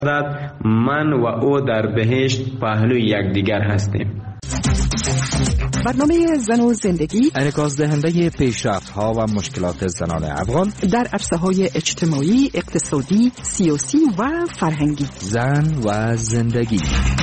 من و او در بهشت پهلوی یکدیگر هستیم. برنامه زن و زندگی انعکاس دهنده پیشرفت‌ها و مشکلات زنان افغان در عرصه‌های اجتماعی، اقتصادی، سیاسی و فرهنگی. زن و زندگی.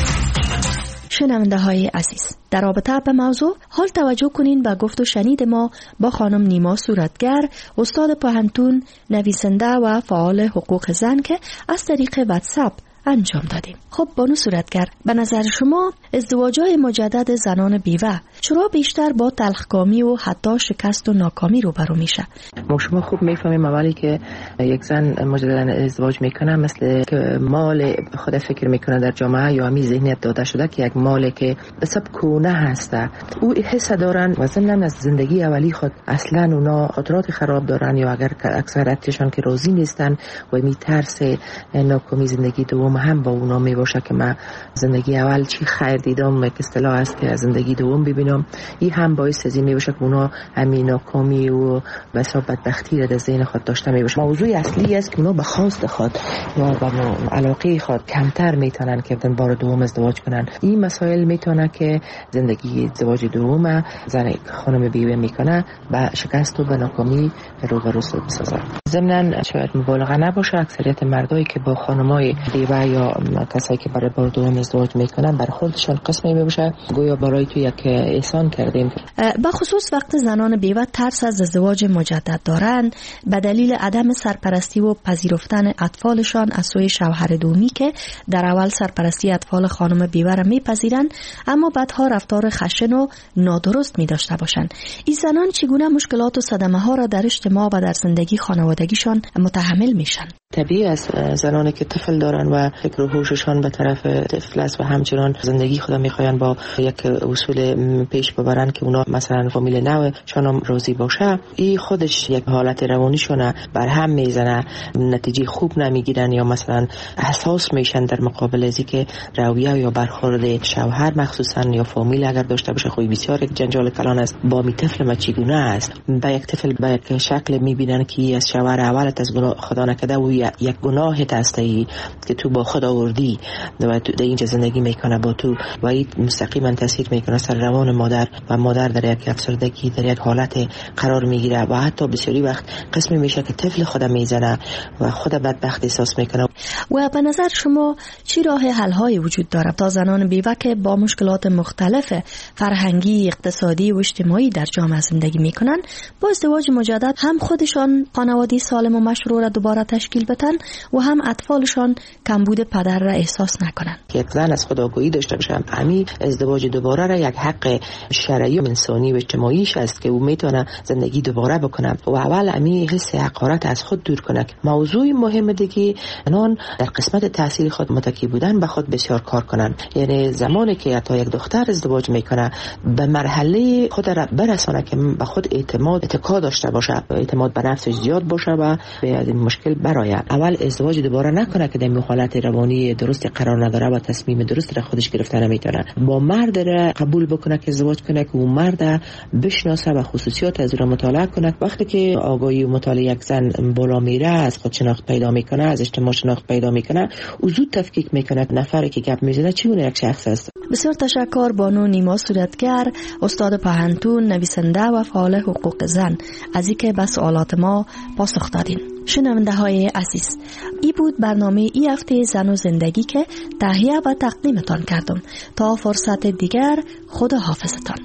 شنونده های عزیز، در رابطه به موضوع حال توجه کنین به گفت و شنید ما با خانم نیما صورتگر، استاد پوهنتون، نویسنده و فعال حقوق زن که از طریق واتساپ انجام دادیم. خب بانو صورتگر، به نظر شما ازدواج‌های مجدد زنان بیوه چرا بیشتر با تلخکامی و حتی شکست و ناکامی روبرو میشه؟ ما شما خوب میفهمیم اولی که یک زن مجددا ازدواج میکنه مثل که مال خود فکر میکنه در جامعه یا همی ذهنیت داده شده که یک مالی که حساب کونه هسته، او حس دارن و ضمن از زندگی اولی خود اصلا اونا خاطرات خراب دارن یا اگر اکثریتشان که راضی نیستن و میترس ناکامی زندگی دوم هم با اونا میباشه که من زندگی اول چی خیر دیدم، یک اصطلاح است که زندگی دوم ببینم، این هم باعث از این میباشه که اونا همین ناکامی و بسا بدبختی را در ذهن خود داشته میباشه. موضوع اصلی است که اونا به خواست خود یا به علاقه خود کمتر میتونن که بار دوم ازدواج کنن. این مسائل میتونه که زندگی ازدواج دوم زن خانم بیوه میکنه به شکست و به ناکامی روبرو بسازه. ضمن شاید مبالغه نباشه، اکثریت مردایی که با خانمای بیوه یا کسایی که برای بار دوم ازدواج میکنن برخوردشان قسمی میباشه گویا برای تو یک احسان کردیم. به خصوص وقت زنان بیوه ترس از ازدواج مجدد دارن به دلیل عدم سرپرستی و پذیرفتن اطفالشان از سوی شوهر دومی که در اول سرپرستی اطفال خانم بیوه را میپذیرن اما بعدها رفتار خشن و نادرست میداشته باشند. این زنان چگونه مشکلات و صدمه ها را در اجتماع و در زندگی خانوادگیشان متحمل میشن؟ طبیعی است زنانی که طفل دارن و فکر و هوششان به طرف طفل است و همچنان زندگی خود میخواین با یک اصول پیش ببرن که اونا مثلا فامیل نو شانم راضی باشه، این خودش یک حالت روانیشونه بر هم میزنه، نتیجه خوب نمیگیرن یا مثلا احساس میشن در مقابل ازی که رویه یا برخورد شوهر مخصوصا یا فامیل اگر داشته باشه خوی بسیار یک جنجال کلان است. با می طفل ما چگونه است؟ با یک طفل با یک شکل میبینن که از شوهر اولت از گناه خدا نکده و یک گناهت است که تو با خدا آوردی و تو در اینجا زندگی میکنه با تو و این مستقیما تاثیر میکنه سر روان مادر و مادر در یک افسردگی در یک حالت قرار میگیره و حتی بسیاری وقت قسمی میشه که طفل خدا میزنه و خدا بدبخت احساس میکنه. و به نظر شما چی راه حل های وجود داره تا زنان بیوه که با مشکلات مختلف فرهنگی، اقتصادی و اجتماعی در جامعه زندگی میکنن با ازدواج مجدد هم خودشان خانواده سالم و مشروع را دوباره تشکیل بدن و هم اطفالشان کمبود پدر را احساس نکنن؟ یک زن از خودآگاهی داشته باشه، همین ازدواج دوباره را یک حق شرعی و انسانی و اجتماعیش است که او میتونه زندگی دوباره بکنه و اول همین حس حقارت از خود دور کنه. موضوع مهم دیگه آنان در قسمت تحصیل خود متکی بودن به خود بسیار کار کنن. یعنی زمانی که حتی یک دختر ازدواج میکنه به مرحله خود را برسانه که به خود اتکا داشته باشه، اعتماد به نفسش زیاد باشه و به این مشکل برآید. اول ازدواج دوباره نکنه که در حالت روانی درست قرار نداره و تصمیم درست را خودش گرفته نمیتونه. با مرد را قبول بکنه که ازدواج کنه که اون مرد بشناسه و خصوصیات از اون مطالعه کنه. وقتی که آگاهی و مطالعه یک زن بالا میره، از خود شناخت پیدا میکنه، از اجتماع شناخت پیدا میکنه، او زود تفکیک میکنه نفری که گپ میزنه چگونه یک شخص است. بسیار تشکر بانو نیما صورتگر، استاد پوهنتون، نویسنده و فعال حقوق زن، از اینکه به سوالات ما پاسخ دادین. شنونده های عزیز، ای بود برنامه ای هفته زن و زندگی که تهیه و تقدیمتان کردم. تا فرصت دیگر، خدا حافظتان.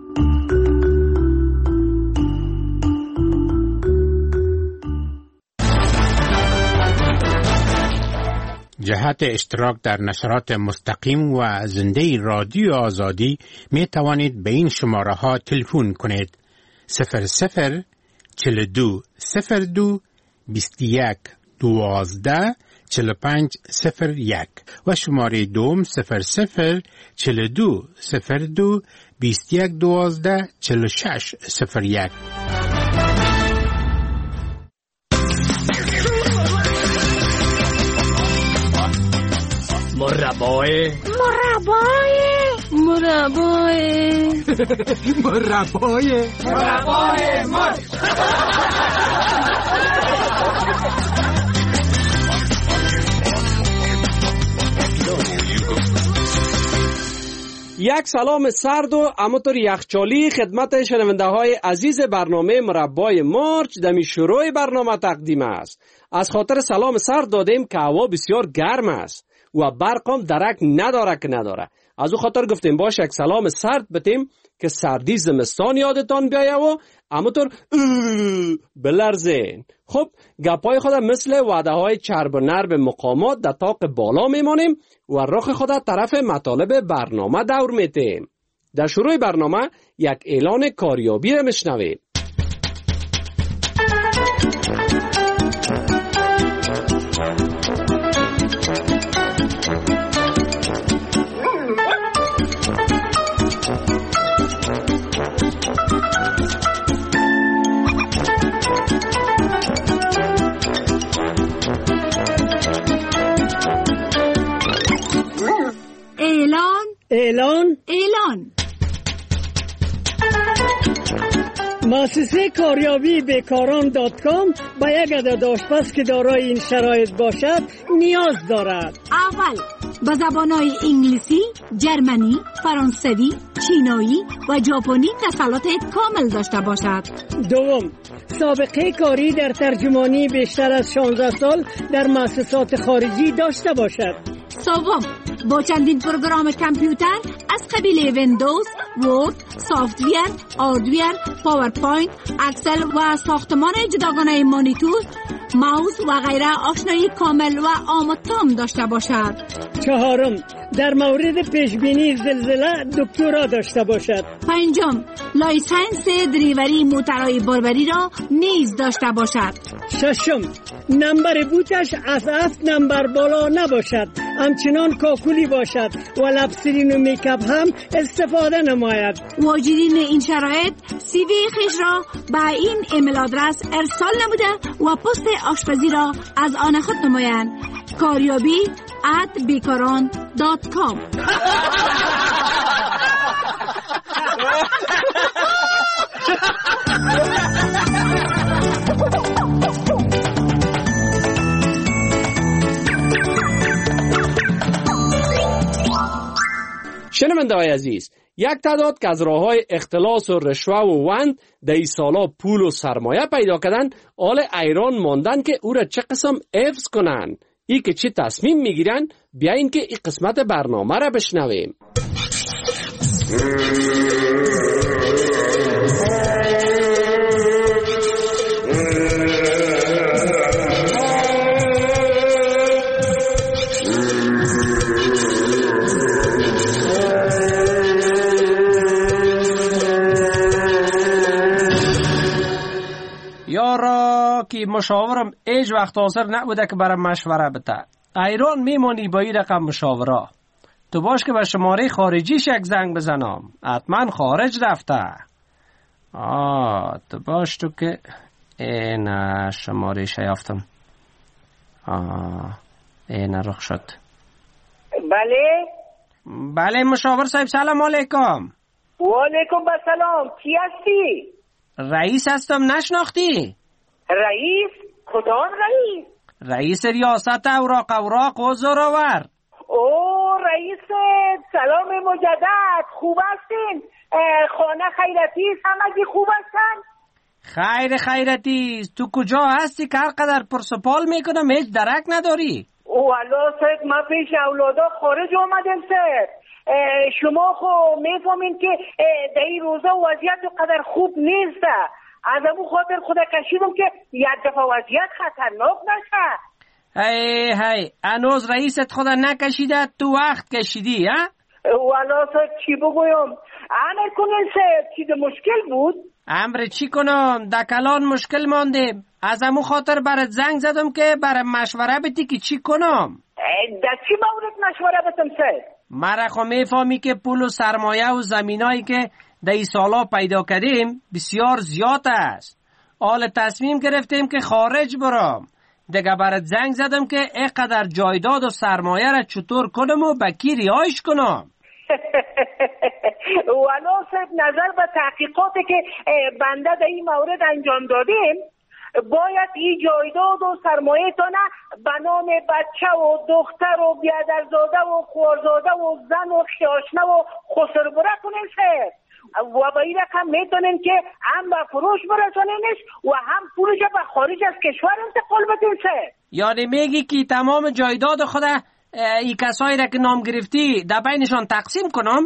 جهت اشتراک در نشرات مستقیم و زنده رادیو آزادی می توانید به این شماره ها تلفن کنید: 00 42 02 21 12 45 01 و شماره دوم 00 42 02 21 12 46 01. مربای یک سلام سرد و همونطور یخچالی خدمت شنونده های عزیز برنامه مربای مارچ دمی شروع برنامه تقدیم است. از خاطر سلام سرد دادیم که هوا بسیار گرم است و برقم درک نداره که نداره. از او خاطر گفتیم باش یک سلام سرد بتیم که سردی زمستان یادتان بیایه و همونطور بلرزین. خب گپای خود مثل وعده های چرب و نرم مقامات در طاق بالا میمانیم و رخ خود طرف مطالب برنامه دور میتیم. در شروع برنامه یک اعلان کاریابی را میشنویم. اعلان مؤسسه کاریابی بیکاران .com با یک عدد آشپز که دارای این شرایط باشد نیاز دارد. اول با زبانهای انگلیسی، جرمنی، فرانسوی، چینایی و ژاپنی تسلط کامل داشته باشد. دوم سابقه کاری در ترجمانی بیشتر از 16 سال در مؤسسات خارجی داشته باشد. سوم با چندین پروگرام کامپیوتر از قبیل ویندوز، ورد، سافت‌ویر، آردویر، پاورپوینت، اکسل و ساختمان جداگانه مانیتور، ماوس و غیره آشنایی کامل و آموزان داشته باشد. چهارم در مورد پیشبینی زلزله دکترا داشته باشد. پنجم لایسنس دریوری موترهای باربری را نیز داشته باشد. ششم نمبر بوتش از 7 نمبر بالا نباشد، همچنان کاکولی باشد و لبسرین و میکاپ هم استفاده نماید. واجدین این شرایط سی وی خیش را به این ایمیل آدرس ارسال نموده و پست آشپزی را از آن خود نمایند. karyabee@bikaran.com. شنونده های عزیز، یک تعداد که از راه‌های اختلاس و رشوه و وند در این سالا پول و سرمایه پیدا کردن، حال ایران ماندن که او را چه قسم حفظ کنن. ای که چه تصمیم میگیرن، بیاین که این قسمت برنامه را بشنویم. یارا که مشاورم ایج وقت حاضر نبوده که برام مشوره بده. ایران میمونی با این رقم مشاوره. تو باش که به شماره خارجیش یک زنگ بزنم. حتما خارج رفته. تو باش تو که این شماره شیافتم. این رخ شد. بله مشاور صاحب، سلام علیکم. و علیکم السلام. کی هستی؟ رئیس هستم، نشناختی؟ رئیس؟ کدام رئیس؟ رئیس ریاست اوراق و زورآور. او رئیس، سلام مجدد. خوب هستین؟ خانه خیرتی همگی خوب هستن؟ خیرتی تو کجا هستی که هر قدر پرسپال میکنم هیچ درک نداری؟ والا سید من پیش اولادا خارج آمدم سید. شما خو میفهمین که در این روزا وضعیت قدر خوب نیست. از امون خاطر خدا کشیدم که یک دفعه وضعیت خطرناک نشه. هی انوز رئیست خدا نکشیده، تو وقت کشیدی ها؟ والا سید چی بگویم؟ امر کنین سید، چی ده مشکل بود؟ امر چی کنم؟ دکلان مشکل ماندیم. از امون خاطر برات زنگ زدم که برای مشوره بتی که چی کنم. در چی مورد مشوره بتم سید؟ مرا خو میفهمی که پول و سرمایه و زمینایی که در این سالا پیدا کردیم بسیار زیاد است. حال تصمیم گرفتیم که خارج برام. دیگه برات زنگ زدم که اینقدر جایداد و سرمایه را چطور کنم و به کی رهایش کنم. والا صاحب نظر به تحقیقاتی که بنده در این مورد انجام دادیم، باید این جایداد و سرمایه‌تان به نام بچه و دختر و بیادرزاده و خوارزاده و زن و خیاشنه و خسربره کنین سر و به این رقم میتونین که هم به فروش برسانینش و هم پولش به خارج از کشور انتقال بدین سر. یعنی میگی که تمام جایداد خود ای کسایی را که نام گرفتی در بینشان تقسیم کنم؟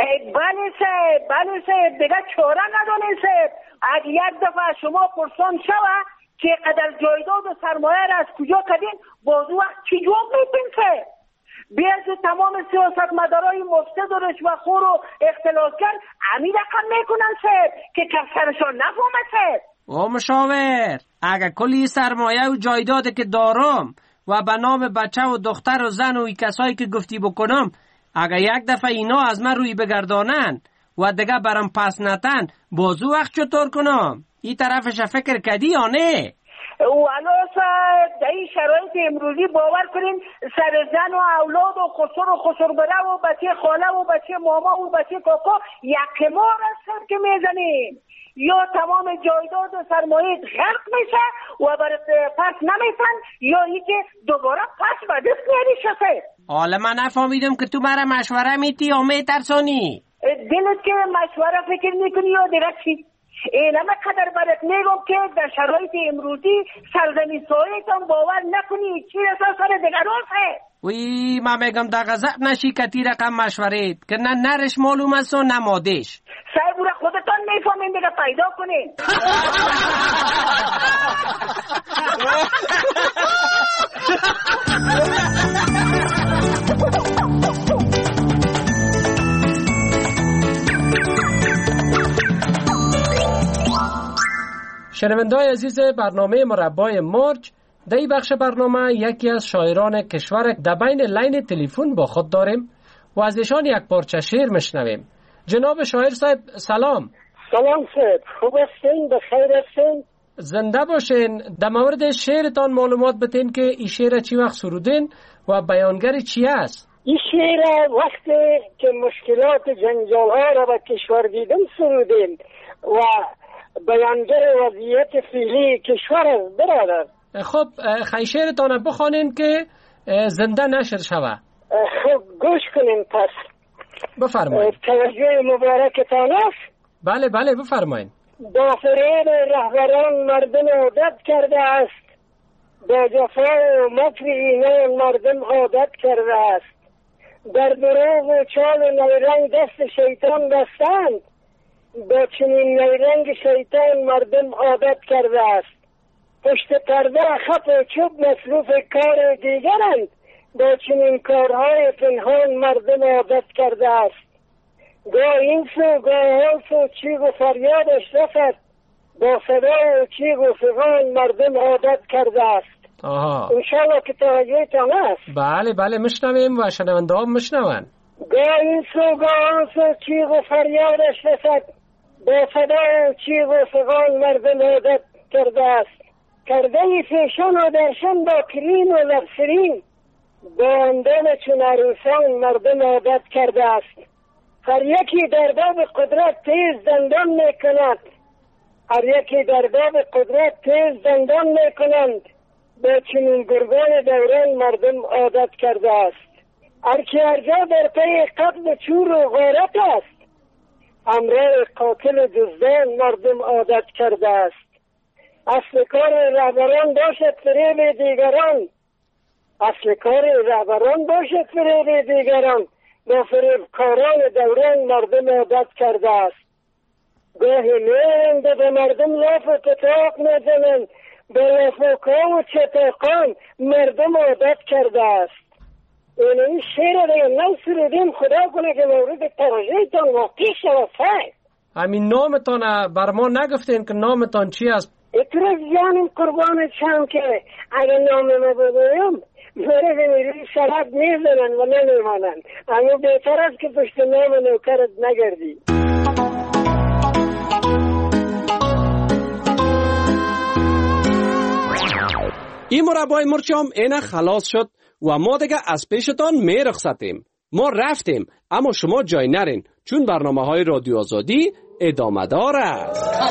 بله سر دیگه چاره ندانین سر. اگه یک دفعه شما پرسان شوه که قدر جایداد و سرمایه را از کجا کدین بازو وقت چی جواب میتین سر. بیاز تمام سیاست مدارای مفسد و رشوه‌خور و اختلاسگر همین رقم میکنن سر که کسرشان نفهمه سر. و مشاور اگه کلی سرمایه و جایداد که دارم و به نام بچه و دختر و زن و ای کسایی که گفتی بکنم اگه یک دفعه اینا از من روی بگردانن و دیگه برام پس نتن بازو وقت چطور کنم؟ این طرفش فکر کردی یا نه؟ ولو در این شرایط امروزی باور کنین سر زن و اولاد و خسربره و بچه خاله و بچه ماما و بچه کاکا یک مار از سر که میزنین یا تمام جایداد و سرمایه غرق میشه و برات پس نمیتن یا ای که دوباره پس به دست میاری شده. حالا من نفهمیدم که تو برای مشوره میتی یا میترسانی؟ دلت که مشوره فکر میکنی یا دیگه چی؟ این همه قدر برات میگم که در شرایط امروزی سرزمین سایتان باور نکنی چی رسا سر دیگران هست. وی من میگم در غضب نشی که تی رقم مشورید که نه نرش معلوم است و نه مادش. سعی بوره خودتان میفهمین دیگه پیدا کنین. شنونده‌های عزیز برنامه مربای مارچ، در این بخش برنامه یکی از شاعران کشور در بین لین تلفن با خود داریم و از ایشان یک پارچه شعر میشنویم. جناب شاعر صاحب سلام. سلام صاحب، خوب هستین؟ بخیر هستین؟ زنده باشین. در مورد شعرتان معلومات بتین که این شعر چی وقت سرودین و بیانگر چی است؟ این شعر وقتی که مشکلات جنجال‌ها را به کشور دیدم سرودین و بیانگر وضعیت فعلی کشور است برادر. خب شعرتان بخوانین که زنده نشر شوه. خب گوش کنین پس. بفرمایید. توجه مبارکتان است؟ بله بفرمایید. با فریب رهبران مردم عادت کرده است، با جفا و مکر اینان مردم عادت کرده است، در دروغ و چال و نیرنگ دست شیطان بستند، با چنین نیرنگ شیطان مردم عادت کرده است. پشت پرده خط و چوب مصروف کار دیگرند، با چنین کارهای پنهان مردم عادت کرده است. گاه این سو گاه آن سو چیغ و فریادش رسد، با صدا و چیغ و فغان مردم عادت کرده است. انشاءالله که توجهتان است. بله مشنویم و شنونده ها میشنون. گاه این سو گاه آن سو چیغ و فریادش رسد، با صدا و چیغ و فغان مردم عادت کرده است. کرده ای فیشان و درشان با کریم و لبسرین، با اندام چون عروسان مردم عادت کرده است. هر یکی در باب قدرت تیز دندان میکند، هر یکی در باب قدرت تیز دندان میکنند، با چنین گرگان دوران مردم عادت کرده است. هر کی هر جا در پی قتل چور و غارت است، همراه قاتل دزدان مردم عادت کرده است. اصل کار رهبران باشد فریب دیگران، اصل کار رهبران باشد فریب دیگران، با فریبکاران دوران مردم عادت کرده است. گاهی میرند به مردم لاف و تطاق میزنند، به لافوکان و چطاقان مردم عادت کرده است. این شعر دیگه نو سرودیم، خدا کنه که مورد توجهتان واقع شود. همین نامتان بر ما نگفتین که نامتان چی است؟ اترس جانم قربان چم که اگه نام ما بگویم برای میری شراب میزنن و نمیمانن، اما بهتر است که پشت نام نوکرت نگردی. این مربای مرچم اینه خلاص شد و ما دیگه از پیشتان می رخصتیم. ما رفتیم اما شما جای نرین، چون برنامه های رادیو آزادی ادامه داره.